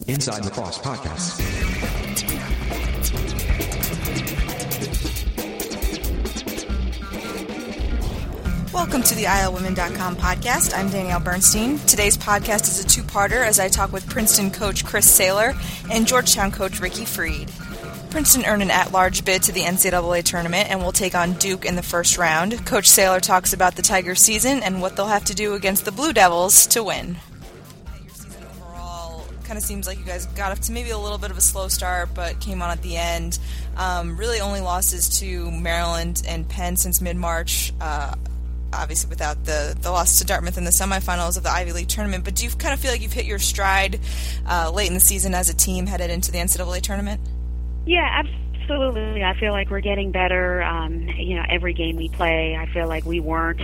Inside Lacrosse Podcast. Welcome to the ILWomen.com podcast. I'm Danielle Bernstein. Today's podcast is a two-parter as I talk with Princeton coach Chris Saylor and Georgetown coach Ricky Freed. Princeton earned an at-large bid to the NCAA tournament and will take on Duke in the first round. Coach Saylor talks about the Tigers' season and what they'll have to do against the Blue Devils to win. Your season overall kind of seems like you guys got up to maybe a little bit of a slow start, but came on at the end. Really only losses to Maryland and Penn since mid-March. Obviously without the loss to Dartmouth in the semifinals of the Ivy League tournament, but do you kind of feel like you've hit your stride late in the season as a team headed into the NCAA tournament? Yeah, absolutely. I feel like we're getting better. Every game we play, I feel like we weren't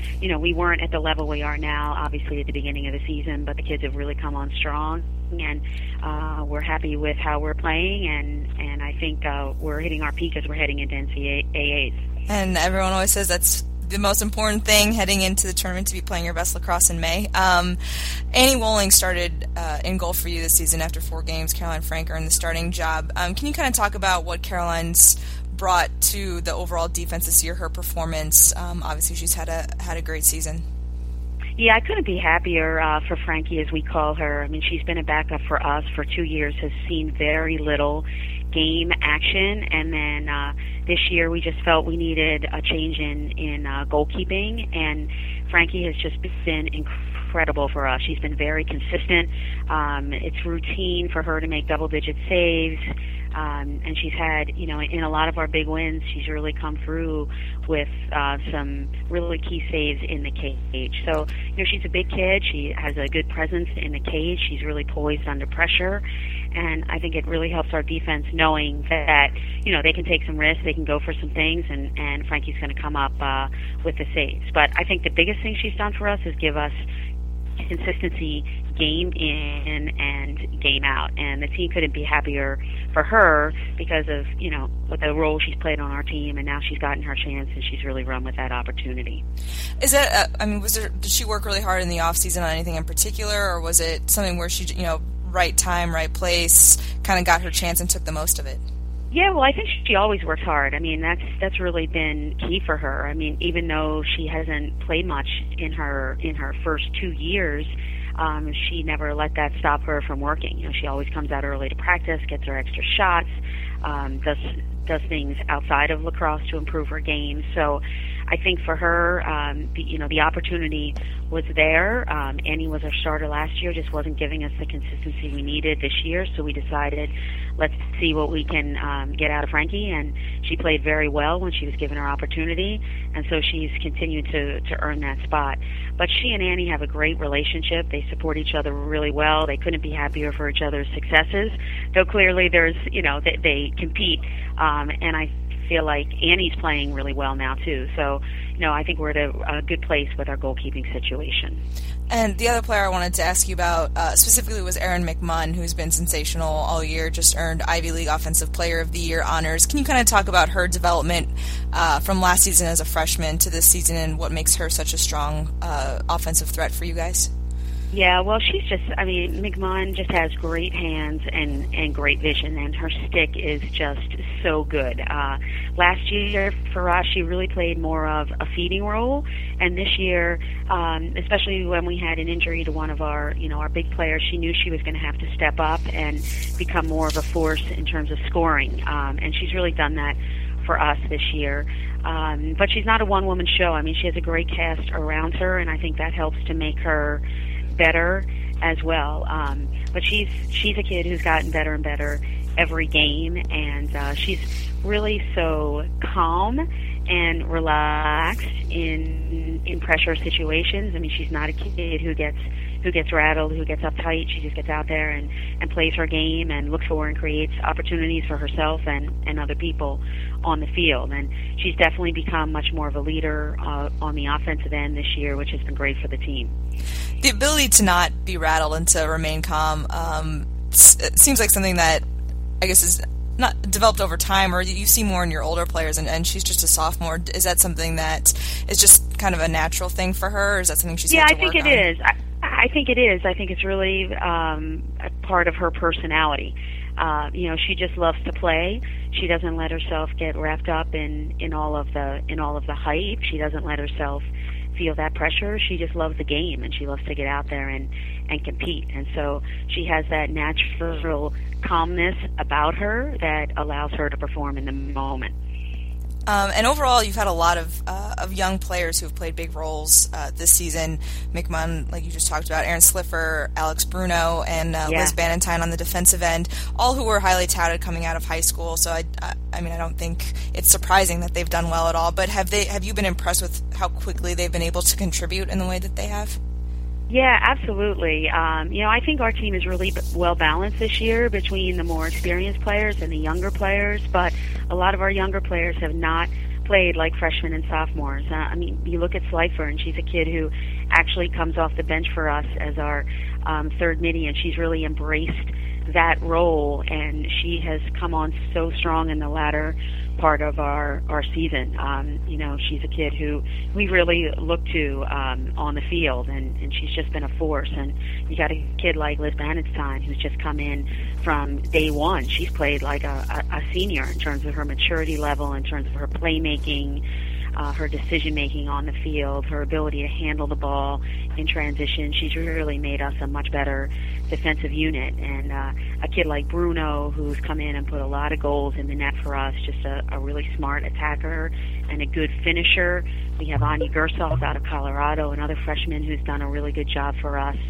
at the level we are now, obviously, at the beginning of the season, but the kids have really come on strong, and we're happy with how we're playing, and I think we're hitting our peak as we're heading into NCAAs. And everyone always says that's the most important thing heading into the tournament, to be playing your best lacrosse in May. Annie Wolling started in goal for you this season after 4 games. Caroline Frank earned the starting job. Can you kind of talk about what Caroline's brought to the overall defense this year, her performance? Obviously, she's had a great season. Yeah, I couldn't be happier for Frankie, as we call her. I mean, she's been a backup for us for 2 years, has seen very little game action, and then this year we just felt we needed a change in goalkeeping, and Frankie has just been incredible for us. She's been very consistent. It's routine for her to make double-digit saves, and she's had, in a lot of our big wins, she's really come through with some really key saves in the cage. So, she's a big kid. She has a good presence in the cage. She's really poised under pressure, and I think it really helps our defense knowing that, they can take some risks, they can go for some things, and Frankie's going to come up with the saves. But I think the biggest thing she's done for us is give us consistency game in and game out, and the team couldn't be happier for her because of what the role she's played on our team, and now she's gotten her chance and she's really run with that opportunity. Is that did she work really hard in the off season on anything in particular, or was it something where she right time, right place, kind of got her chance and took the most of it? Yeah, well, I think she always works hard. I mean, that's really been key for her. I mean, even though she hasn't played much in her first 2 years, she never let that stop her from working. She always comes out early to practice, gets her extra shots, does things outside of lacrosse to improve her game. So I think for her, the opportunity was there. Annie was our starter last year, just wasn't giving us the consistency we needed this year, so we decided let's see what we can get out of Frankie, and she played very well when she was given her opportunity, and so she's continued to earn that spot. But she and Annie have a great relationship. They support each other really well. They couldn't be happier for each other's successes, though clearly there's, they compete, and I feel like Annie's playing really well now too. So, I think we're at a good place with our goalkeeping situation. And the other player I wanted to ask you about specifically was Erin McMunn, who's been sensational all year, just earned Ivy League Offensive Player of the Year honors. Can you kind of talk about her development from last season as a freshman to this season and what makes her such a strong offensive threat for you guys? Yeah, well, McMunn just has great hands and great vision, and her stick is just so good. Last year for us, she really played more of a feeding role, and this year, especially when we had an injury to one of our big players, she knew she was going to have to step up and become more of a force in terms of scoring, and she's really done that for us this year. But she's not a one-woman show. I mean, she has a great cast around her, and I think that helps to make her better as well. But she's a kid who's gotten better and better every game, and she's really so calm and relaxed in pressure situations. I mean, she's not a kid who gets rattled, who gets uptight. She just gets out there and plays her game and looks for and creates opportunities for herself and other people on the field. And she's definitely become much more of a leader on the offensive end this year, which has been great for the team. The ability to not be rattled and to remain calm seems like something that I guess is not developed over time, or you see more in your older players, and she's just a sophomore. Is that something that is just kind of a natural thing for her, or is that something she's had to work on? Yeah, I think it is. I think it is. I think it's really a part of her personality. She just loves to play. She doesn't let herself get wrapped up in all of the hype. She doesn't let herself feel that pressure. She just loves the game, and she loves to get out there and compete. And so she has that natural calmness about her that allows her to perform in the moment. And overall, you've had a lot of young players who have played big roles this season. McMahon, like you just talked about, Aaron Slipher, Alex Bruno, and Liz Bannatyne on the defensive end, all who were highly touted coming out of high school. So I don't think it's surprising that they've done well at all. But have you been impressed with how quickly they've been able to contribute in the way that they have? Yeah, absolutely. I think our team is really well balanced this year between the more experienced players and the younger players, but a lot of our younger players have not played like freshmen and sophomores. You look at Slipher, and she's a kid who actually comes off the bench for us as our third midi, and she's really embraced that role, and she has come on so strong in the latter part of our season. She's a kid who we really look to on the field, and she's just been a force. And you got a kid like Liz Bannatyne who's just come in from day one. She's played like a senior in terms of her maturity level, in terms of her playmaking, her decision-making on the field, her ability to handle the ball in transition. She's really made us a much better defensive unit. And a kid like Bruno, who's come in and put a lot of goals in the net for us, just a really smart attacker and a good finisher. We have Anya Gersov out of Colorado, another freshman who's done a really good job for us.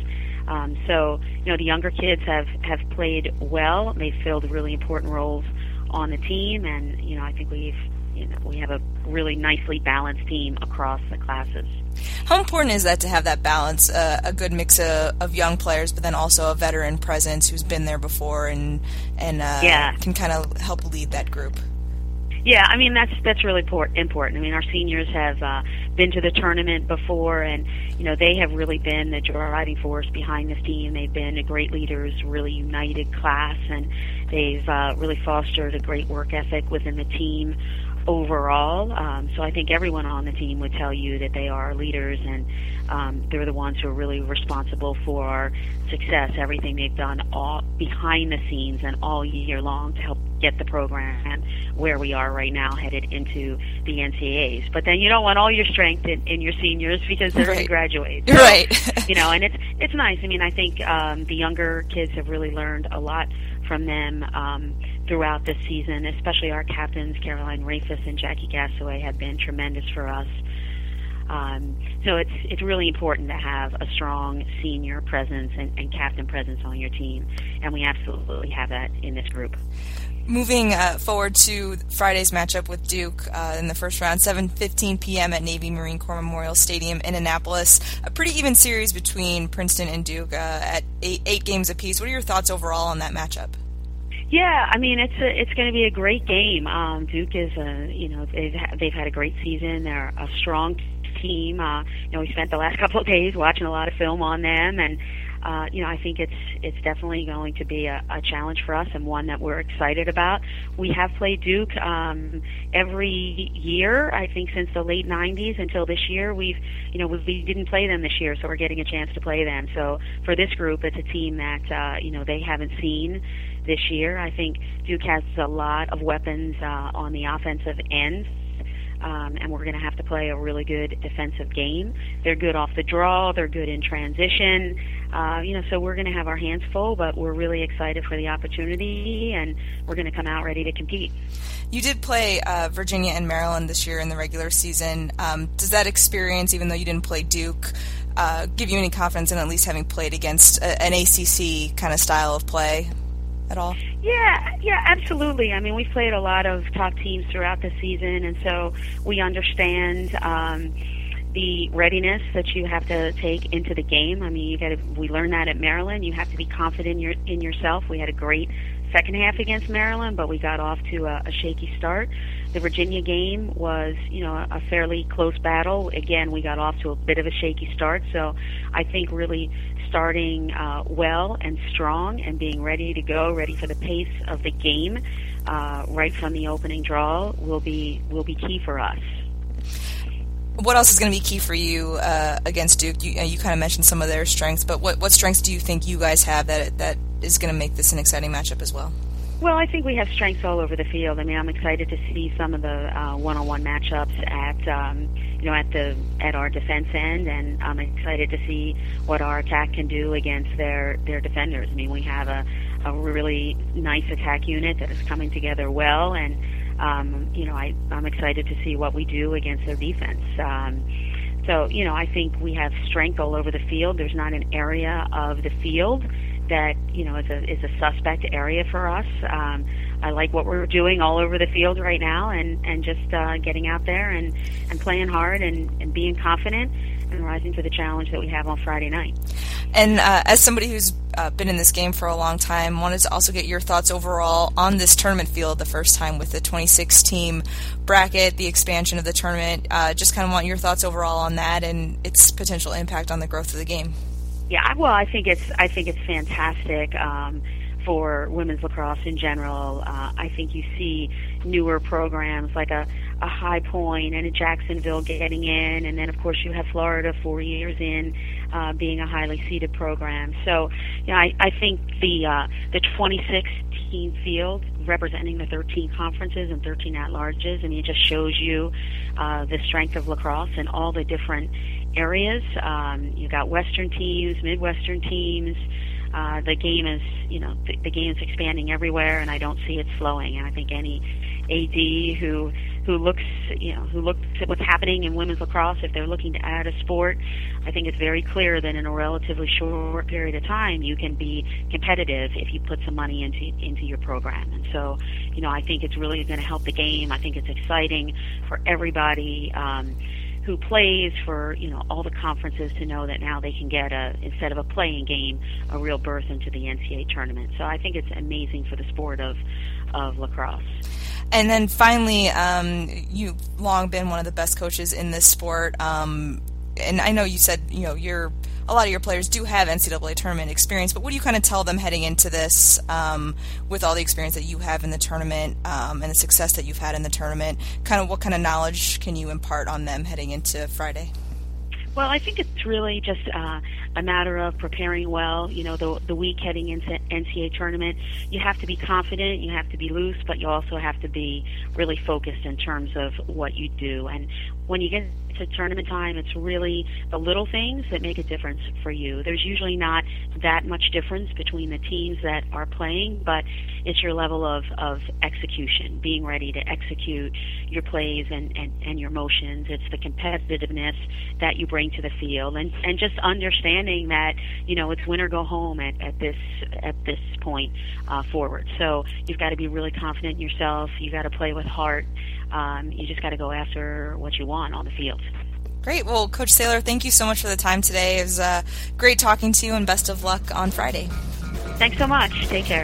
The younger kids have played well. They've filled really important roles on the team, and, I think we have a really nicely balanced team across the classes. How important is that to have that balance, a good mix of young players, but then also a veteran presence who's been there before and can kind of help lead that group? Yeah, that's really important. Our seniors have been to the tournament before, and they have really been the driving force behind this team. They've been great leaders, really united class, and they've really fostered a great work ethic within the team overall. So I think everyone on the team would tell you that they are leaders, and they're the ones who are really responsible for our success, everything they've done all behind the scenes and all year long to help get the program where we are right now, headed into the NCAAs. But then you don't want all your strength in your seniors because they're going to graduate. So, right. And it's nice. I think the younger kids have really learned a lot from them throughout this season, especially our captains, Caroline Rafis and Jackie Gassaway, have been tremendous for us. So it's really important to have a strong senior presence and captain presence on your team, and we absolutely have that in this group. Moving forward to Friday's matchup with Duke in the first round, 7:15 p.m. at Navy Marine Corps Memorial Stadium in Annapolis. A pretty even series between Princeton and Duke at eight games apiece. What are your thoughts overall on that matchup? Yeah, it's going to be a great game. Duke is they've had a great season. They're a strong team. We spent the last couple of days watching a lot of film on them, and I think it's definitely going to be a challenge for us, and one that we're excited about. We have played Duke every year, I think, since the late 90s until this year. We didn't play them this year, so we're getting a chance to play them. So for this group, it's a team that they haven't seen this year. I think Duke has a lot of weapons on the offensive end. And we're going to have to play a really good defensive game. They're good off the draw. They're good in transition. So we're going to have our hands full, but we're really excited for the opportunity, and we're going to come out ready to compete. You did play Virginia and Maryland this year in the regular season. Does that experience, even though you didn't play Duke, give you any confidence in at least having played against an ACC kind of style of play at all? Yeah, absolutely. We've played a lot of top teams throughout the season, and so we understand the readiness that you have to take into the game. We learned that at Maryland. You have to be confident in yourself. We had a great second half against Maryland, but we got off to a shaky start. The Virginia game was, a fairly close battle. Again, we got off to a bit of a shaky start, so I think really starting well and strong and being ready to go, ready for the pace of the game right from the opening draw will be key for us. What else is going to be key for you against Duke? You kind of mentioned some of their strengths, but what strengths do you think you guys have that is going to make this an exciting matchup as well? Well, I think we have strengths all over the field. I mean, I'm excited to see some of the one-on-one matchups at our defense end, and I'm excited to see what our attack can do against their defenders. I mean, we have a really nice attack unit that is coming together well, and I'm excited to see what we do against their defense. So I think we have strength all over the field. There's not an area of the field that is a suspect area for us. I like what we're doing all over the field right now, and just getting out there and playing hard and being confident and rising to the challenge that we have on Friday night. And as somebody who's been in this game for a long time, wanted to also get your thoughts overall on this tournament field the first time with the 26-team bracket, the expansion of the tournament. Just kind of want your thoughts overall on that and its potential impact on the growth of the game. Yeah, well, I think it's fantastic for women's lacrosse in general. I think you see newer programs like a High Point and a Jacksonville getting in, and then of course you have Florida 4 years in being a highly seeded program. So, I think the 26-team field representing the 13 conferences and 13 at-larges, I mean, it just shows you the strength of lacrosse in all the different areas. You got Western teams, Midwestern teams. The game is, the game is expanding everywhere, and I don't see it slowing. And I think any AD who looks at what's happening in women's lacrosse, if they're looking to add a sport, I think it's very clear that in a relatively short period of time you can be competitive if you put some money into your program. And so, I think it's really going to help the game. I think it's exciting for everybody who plays, for all the conferences to know that now they can get instead of a playing game, a real berth into the NCAA tournament. So I think it's amazing for the sport of lacrosse. And then finally, you've long been one of the best coaches in this sport. And I know you said a lot of your players do have NCAA tournament experience, but what do you kind of tell them heading into this with all the experience that you have in the tournament and the success that you've had in the tournament? Kind of what kind of knowledge can you impart on them heading into Friday? Well, I think it's really just a matter of preparing well. The week heading into NCAA tournament, you have to be confident, you have to be loose, but you also have to be really focused in terms of what you do. And when you get to tournament time, it's really the little things that make a difference for you. There's usually not that much difference between the teams that are playing, but it's your level of execution, being ready to execute your plays and your motions. It's the competitiveness that you bring to the field, and just understanding that it's win or go home at this point forward. So you've got to be really confident in yourself. You've got to play with heart. You just got to go after what you want on the field. Great. Well, Coach Saylor, thank you so much for the time today. It was great talking to you, and best of luck on Friday. Thanks so much. Take care.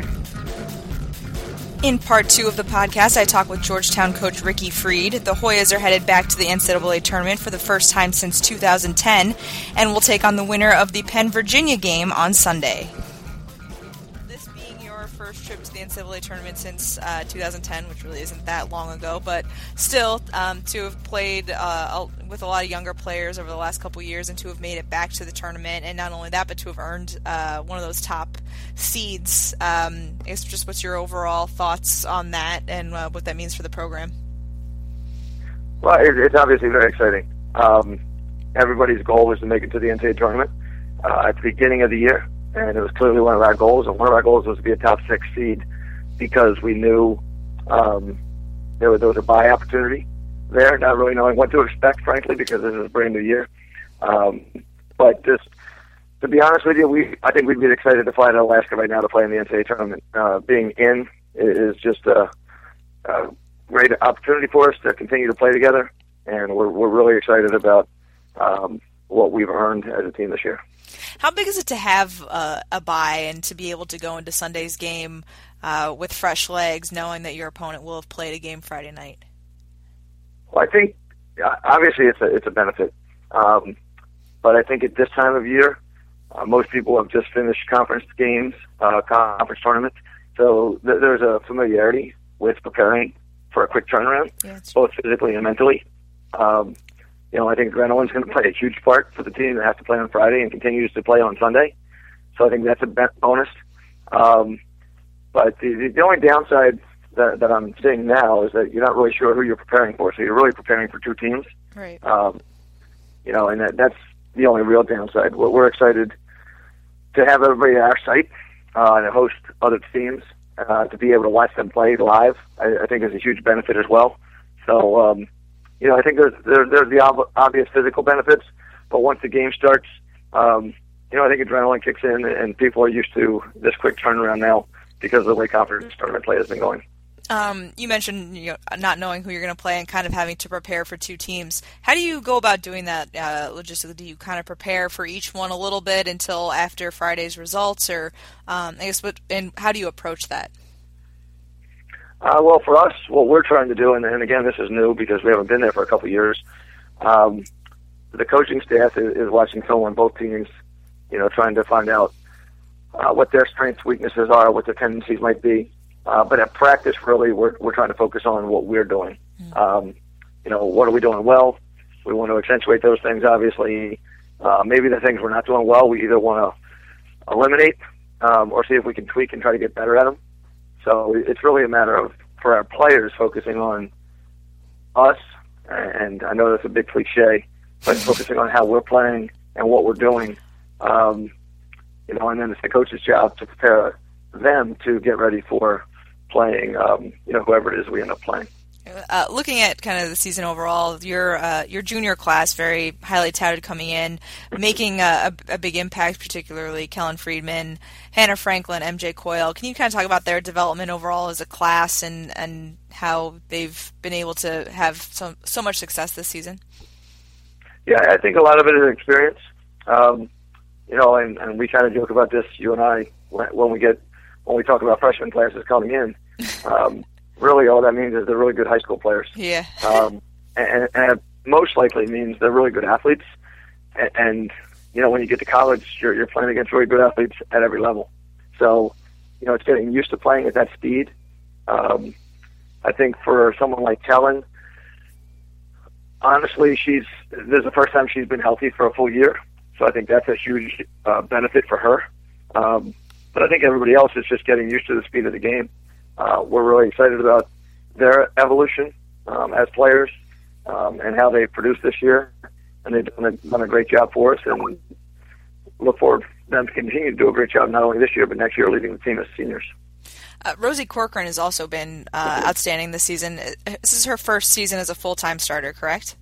In part 2 of the podcast, I talk with Georgetown coach Ricky Freed. The Hoyas are headed back to the NCAA tournament for the first time since 2010 and will take on the winner of the Penn-Virginia game on Sunday. This being your first trip to the NCAA tournament since 2010, which really isn't that long ago, but still to have played with a lot of younger players over the last couple of years and to have made it back to the tournament, and not only that, but to have earned one of those top seeds. It's just what's your overall thoughts on that and what that means for the program? Well, it's obviously very exciting. Everybody's goal was to make it to the NCAA tournament at the beginning of the year, and it was clearly one of our goals, and one of our goals was to be a top 6 seed because we knew there was a bye opportunity there, not really knowing what to expect, frankly, because this is a brand new year. But just to be honest with you, I think we'd be excited to fly to Alaska right now to play in the NCAA tournament. Being in is just a great opportunity for us to continue to play together, and we're really excited about what we've earned as a team this year. How big is it to have a bye and to be able to go into Sunday's game with fresh legs, knowing that your opponent will have played a game Friday night? Well, I think obviously it's a benefit, but I think at this time of year, most people have just finished conference games, conference tournaments, so there's a familiarity with preparing for a quick turnaround, both physically and mentally. I think adrenaline's going to play a huge part for the team that has to play on Friday and continues to play on Sunday. So I think that's a bonus. But the only downside that I'm seeing now is that you're not really sure who you're preparing for. So you're really preparing for two teams. Right. And that's the only real downside. We're excited to have everybody at our site and host other teams to be able to watch them play live. I think is a huge benefit as well. So, I think there's the obvious physical benefits, but once the game starts, I think adrenaline kicks in, and people are used to this quick turnaround now because of the way conference tournament play has been going. You mentioned not knowing who you're going to play and kind of having to prepare for two teams. How do you go about doing that logistically? Do you kind of prepare for each one a little bit until after Friday's results, or and how do you approach that? Well, for us, what we're trying to do, and again, this is new because we haven't been there for a couple of years, the coaching staff is watching film on both teams, trying to find out what their strengths, weaknesses are, what their tendencies might be. But at practice, really, we're trying to focus on what we're doing. What are we doing well? We want to accentuate those things, obviously. Maybe the things we're not doing well, we either want to eliminate or see if we can tweak and try to get better at them. So it's really a matter of, for our players, focusing on us, and I know that's a big cliche, but focusing on how we're playing and what we're doing. And then it's the coach's job to prepare them to get ready for playing, whoever it is we end up playing. Looking at kind of the season overall, your junior class, very highly touted coming in, making a big impact, particularly Kellen Friedman, Hannah Franklin, MJ Coyle. Can you kind of talk about their development overall as a class and how they've been able to have so much success this season? Yeah, I think a lot of it is experience. And we kind of joke about this, you and I, when we talk about freshman classes coming in. Really, all that means is they're really good high school players. Yeah. And it most likely means they're really good athletes. And when you get to college, you're playing against really good athletes at every level. So, it's getting used to playing at that speed. I think for someone like Kellen, honestly, this is the first time she's been healthy for a full year. So I think that's a huge benefit for her. But I think everybody else is just getting used to the speed of the game. We're really excited about their evolution as players and how they produced this year. And they've done a great job for us, and look forward to them to continue to do a great job not only this year, but next year leading the team as seniors. Rosie Corcoran has also been outstanding this season. This is her first season as a full-time starter, correct?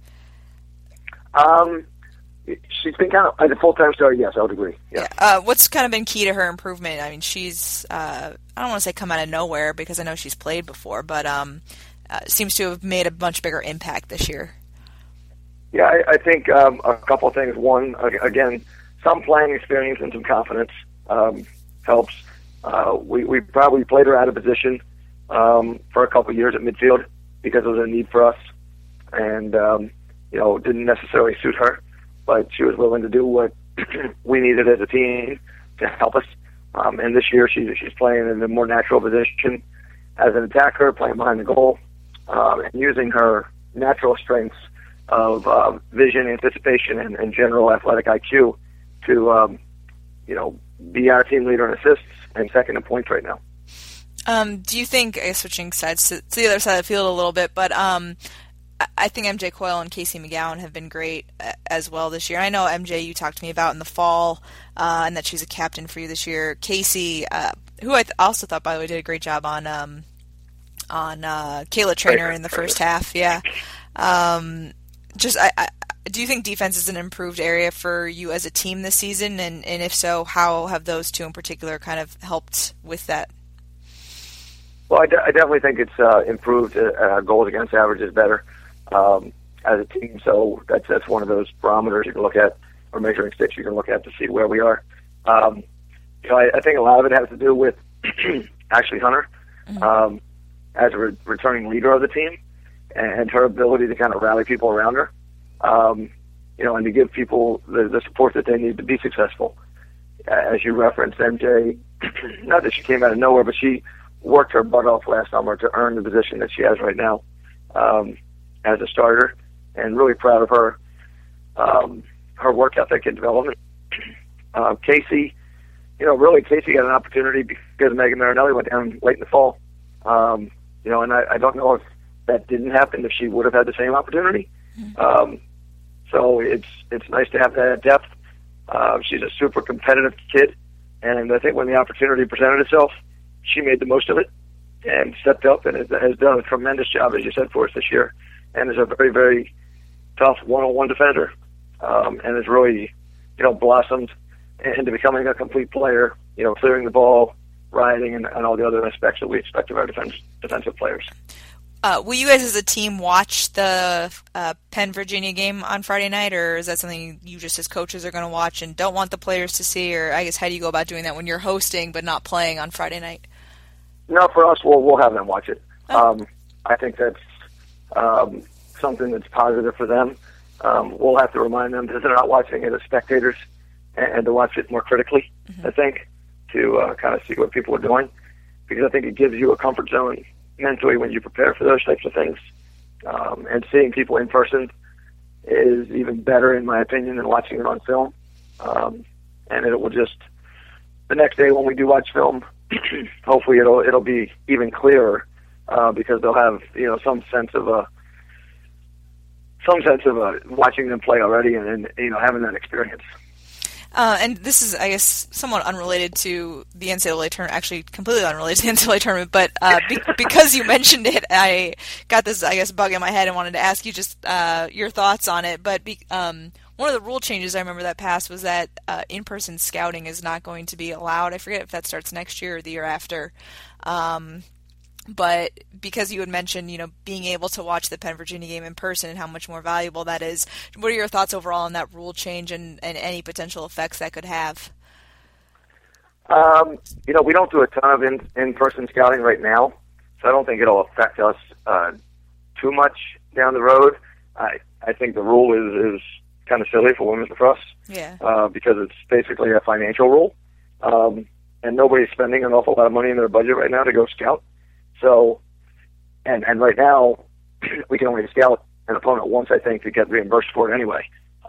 She's been kind of as a full-time starter. Yes, I would agree. Yeah. What's kind of been key to her improvement? I mean, she's I don't want to say come out of nowhere because I know she's played before, but seems to have made a much bigger impact this year. Yeah, I think a couple of things. One, again, some playing experience and some confidence helps. We probably played her out of position for a couple of years at midfield because it was a need for us, and didn't necessarily suit her. But she was willing to do what we needed as a team to help us. And this year she's playing in a more natural position as an attacker, playing behind the goal, and using her natural strengths of vision, anticipation, and general athletic IQ to, be our team leader in assists and second in points right now. Do you think, I guess switching sides to the other side of the field a little bit, but I think MJ Coyle and Casey McGowan have been great as well this year. I know MJ you talked to me about in the fall, and that she's a captain for you this year. Casey, who I also thought, by the way, did a great job on Kayla Trainer in the first half. Yeah. Do you think defense is an improved area for you as a team this season? And if so, how have those two in particular kind of helped with that? Well, I definitely think it's improved. Our goals against average is better as a team. So that's one of those barometers you can look at, or measuring sticks you can look at to see where we are. I think a lot of it has to do with Ashley Hunter as a returning leader of the team and her ability to kind of rally people around her, and to give people the support that they need to be successful. As you referenced, MJ, not that she came out of nowhere, but she worked her butt off last summer to earn the position that she has right now as a starter, and really proud of her. her work ethic and development. Casey, really Casey got an opportunity because Megan Marinelli went down late in the fall. And I don't know if that didn't happen, if she would have had the same opportunity. So it's nice to have that depth. She's a super competitive kid, and I think when the opportunity presented itself, she made the most of it and stepped up and has done a tremendous job, as you said, for us this year, and is a very, very tough one-on-one defender, and has really, blossomed into becoming a complete player, clearing the ball, riding, and all the other aspects that we expect of our defensive players. Will you guys as a team watch the Penn-Virginia game on Friday night, or is that something you just as coaches are going to watch and don't want the players to see? Or I guess how do you go about doing that when you're hosting but not playing on Friday night? No, for us, we'll have them watch it. Oh. I think that's something that's positive for them. We'll have to remind them that they're not watching it as spectators and to watch it more critically, I think, to kind of see what people are doing, because I think it gives you a comfort zone mentally when you prepare for those types of things. And seeing people in person is even better, in my opinion, than watching it on film. And it will just, the next day when we do watch film, hopefully it'll be even clearer, because they'll have, some sense of watching them play already and having that experience. And this is, I guess, somewhat unrelated to the NCAA tournament, actually completely unrelated to the NCAA tournament, but because you mentioned it, I got this, I guess, bug in my head and wanted to ask you just your thoughts on it. But one of the rule changes I remember that passed was that in-person scouting is not going to be allowed. I forget if that starts next year or the year after. But because you had mentioned, being able to watch the Penn-Virginia game in person and how much more valuable that is, what are your thoughts overall on that rule change and any potential effects that could have? We don't do a ton of in-person scouting right now, so I don't think it'll affect us too much down the road. I think the rule is kind of silly for women's lacrosse, because it's basically a financial rule, and nobody's spending an awful lot of money in their budget right now to go scout. So, and right now, we can only scout an opponent once, I think, to get reimbursed for it anyway.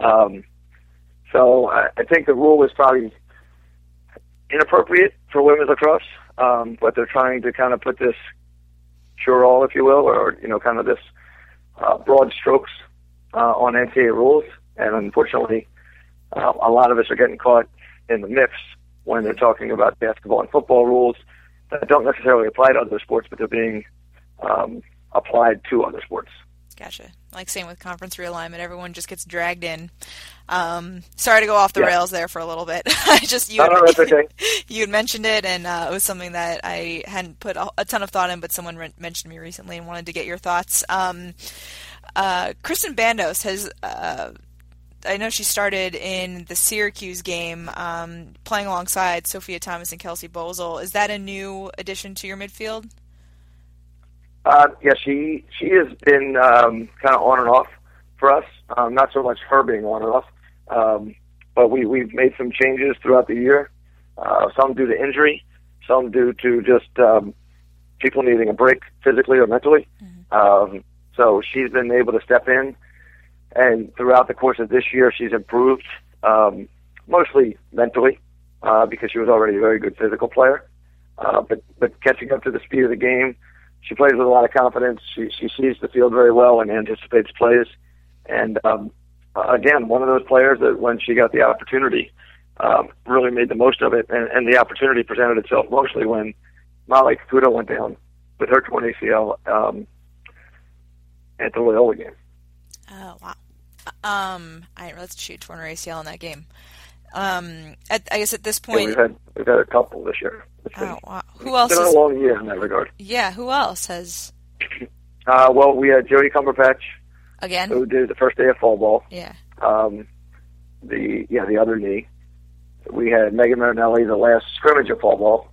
So I think the rule is probably inappropriate for women's lacrosse, but they're trying to kind of put this cure-all, if you will, or, kind of this broad strokes on NCAA rules. And unfortunately, a lot of us are getting caught in the mix when they're talking about basketball and football rules that don't necessarily apply to other sports, but they're being applied to other sports. Gotcha. Like same with conference realignment, everyone just gets dragged in. Sorry to go off the rails there for a little bit. That's okay. You had mentioned it, and it was something that I hadn't put a ton of thought in, but someone mentioned me recently and wanted to get your thoughts. Kristen Bandos has... I know she started in the Syracuse game, playing alongside Sophia Thomas and Kelsey Bozell. Is that a new addition to your midfield? She has been kind of on and off for us. Not so much her being on and off, but we've made some changes throughout the year. Some due to injury, some due to just people needing a break physically or mentally. Mm-hmm. So she's been able to step in. And throughout the course of this year, she's improved, mostly mentally, because she was already a very good physical player. But catching up to the speed of the game, she plays with a lot of confidence. She sees the field very well and anticipates plays. And again, one of those players that when she got the opportunity, really made the most of it. And the opportunity presented itself mostly when Molly Caputo went down with her torn ACL at the Loyola game. Oh, wow. I didn't realize she had torn her ACL in that game. I guess at this point... Yeah, we've had a couple this year. Wow. Who else It's been a long year in that regard. Yeah, who else has... Well, we had Jody Cumberpatch. Again? Who did the first day of fall ball. Yeah. The other knee. We had Megan Marinelli, the last scrimmage of fall ball.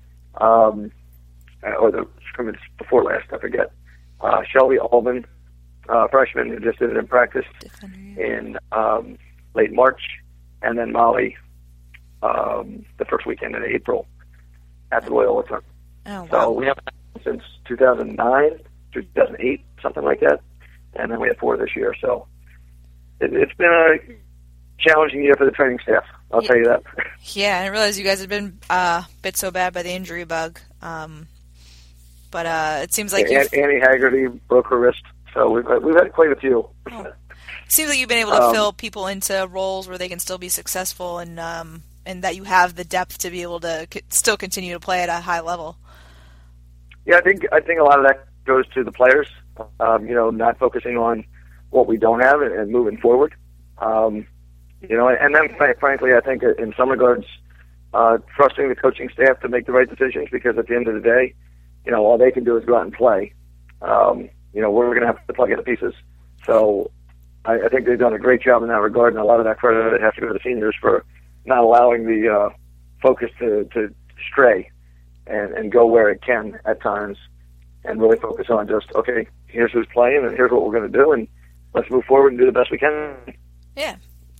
Or the scrimmage before last, I forget. Shelby Albin, freshman who just did it in practice in late March, and then Molly the first weekend in April at the Loyola tournament. Oh, wow. So we haven't had since 2009, 2008, something like that, and then we had 4 this year. So it's been a challenging year for the training staff. I'll tell you that. Yeah, I didn't realize you guys had been bit so bad by the injury bug. But it seems like Annie Haggerty broke her wrist, so we've had quite a few. Oh. It seems like you've been able to fill people into roles where they can still be successful, and that you have the depth to be able to still continue to play at a high level. Yeah, I think a lot of that goes to the players. Not focusing on what we don't have and moving forward. And then frankly, I think in some regards, trusting the coaching staff to make the right decisions, because at the end of the day, all they can do is go out and play. We're going to have to plug into pieces. So I think they've done a great job in that regard, and a lot of that credit has to go to the seniors for not allowing the focus to stray and go where it can at times, and really focus on just, okay, here's who's playing, and here's what we're going to do, and let's move forward and do the best we can. Yeah.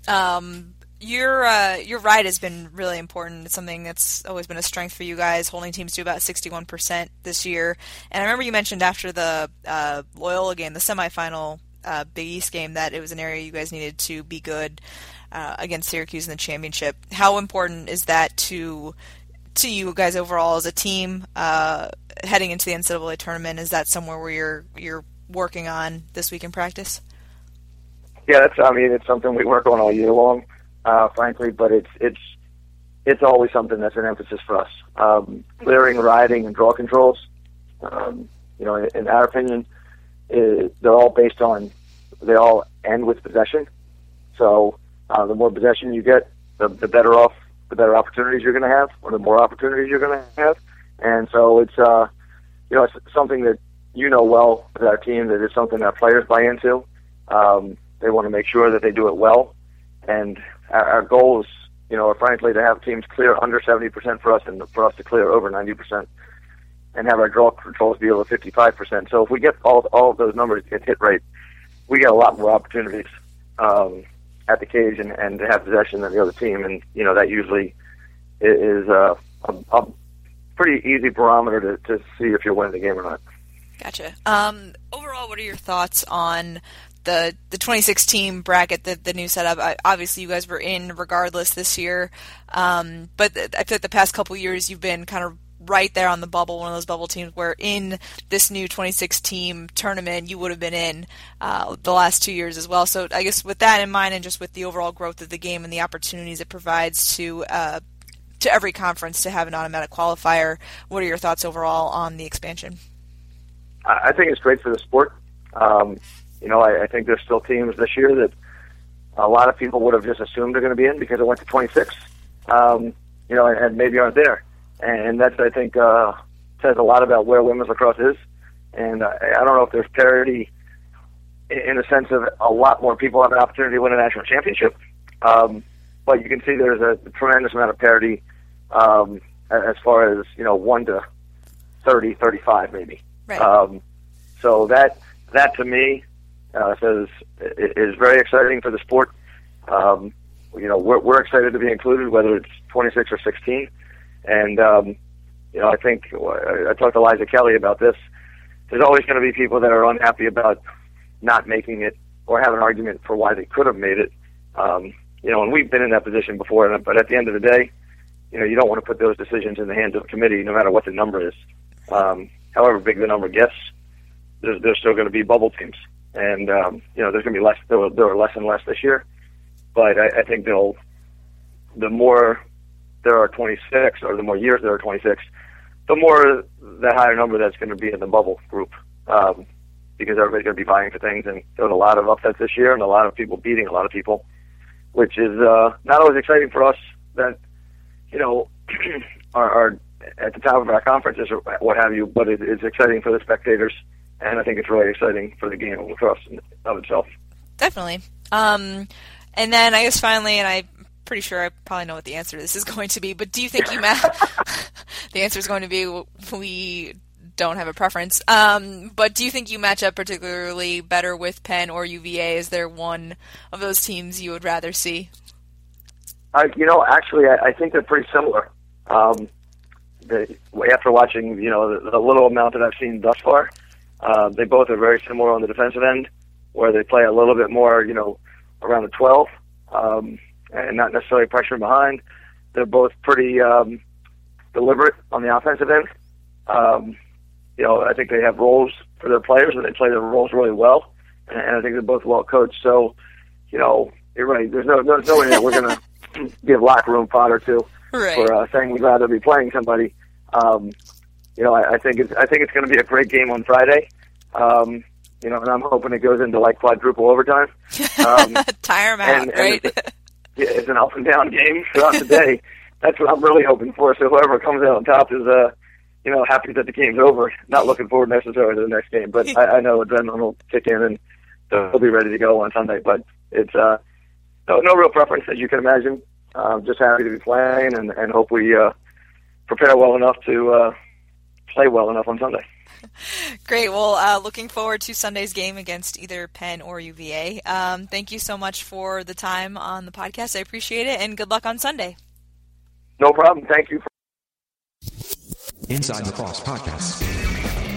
Your ride has been really important. It's something that's always been a strength for you guys, holding teams to about 61% this year. And I remember you mentioned after the Loyola game, the semifinal Big East game, that it was an area you guys needed to be good against Syracuse in the championship. How important is that to you guys overall as a team heading into the NCAA tournament? Is that somewhere where you're working on this week in practice? Yeah, it's something we work on all year long, frankly, but it's always something that's an emphasis for us. Clearing, riding, and draw controls, in our opinion, they're all they all end with possession. So the more possession you get, the better opportunities you're going to have, or the more opportunities you're going to have. And so it's something that well with our team, that it's something that players buy into. They want to make sure that they do it well. And our goal is, frankly, to have teams clear under 70% for us, and for us to clear over 90%, and have our draw controls be over 55%. So if we get all of those numbers get hit right, we get a lot more opportunities at the cage and to have possession than the other team. And, that usually is a pretty easy barometer to see if you're winning the game or not. Gotcha. Overall, what are your thoughts on the 26-team bracket, the new setup? Obviously, you guys were in regardless this year, but I feel like the past couple years you've been kind of right there on the bubble, one of those bubble teams where in this new 26-team tournament you would have been in the last 2 years as well. So I guess with that in mind, and just with the overall growth of the game and the opportunities it provides to every conference to have an automatic qualifier, what are your thoughts overall on the expansion? I think it's great for the sport. I think there's still teams this year that a lot of people would have just assumed they're going to be in because it went to 26, and maybe aren't there. And that's, I think, says a lot about where women's lacrosse is. And I don't know if there's parity in the sense of a lot more people have an opportunity to win a national championship. But you can see there's a tremendous amount of parity as far as, 1 to 30, 35 maybe. Right. So that to me says is very exciting for the sport. We're excited to be included, whether it's 26 or 16. And, I think I talked to Liza Kelly about this. There's always going to be people that are unhappy about not making it or have an argument for why they could have made it. And we've been in that position before, but at the end of the day, you don't want to put those decisions in the hands of a committee, no matter what the number is. However big the number gets, there's still going to be bubble teams. And, there's going to be less, there are less and less this year. But I think the more there are 26, or the more years there are 26, the more the higher number that's going to be in the bubble group, because everybody's going to be vying for things. And there was a lot of upsets this year, and a lot of people beating a lot of people, which is not always exciting for us that, are at the top of our conferences or what have you, but it's exciting for the spectators, and I think it's really exciting for the game of lacrosse of itself. Definitely. And then I guess finally, and I'm pretty sure I probably know what the answer to this is going to be, but do you think the answer is going to be we don't have a preference, but do you think you match up particularly better with Penn or UVA? Is there one of those teams you would rather see? Actually, I think they're pretty similar. After watching, the little amount that I've seen thus far, they both are very similar on the defensive end, where they play a little bit more, around the 12, and not necessarily pressure behind. They're both pretty deliberate on the offensive end. I think they have roles for their players, and they play their roles really well. And I think they're both well coached. So, you're right. There's no way that we're going to give locker room fodder to for saying we'd rather be playing somebody. I think it's going to be a great game on Friday. And I'm hoping it goes into like quadruple overtime. Tire them out, right? It's an up and down game throughout the day. That's what I'm really hoping for. So whoever comes out on top is, happy that the game's over. Not looking forward necessarily to the next game, but I know adrenaline will kick in and they'll be ready to go on Sunday. But it's no real preference, as you can imagine. Just happy to be playing and hope we prepare well enough to play well enough on Sunday. Great. Well, looking forward to Sunday's game against either Penn or UVA. Thank you so much for the time on the podcast. I appreciate it, and good luck on Sunday. No problem. Thank you. Inside Lacrosse Podcast.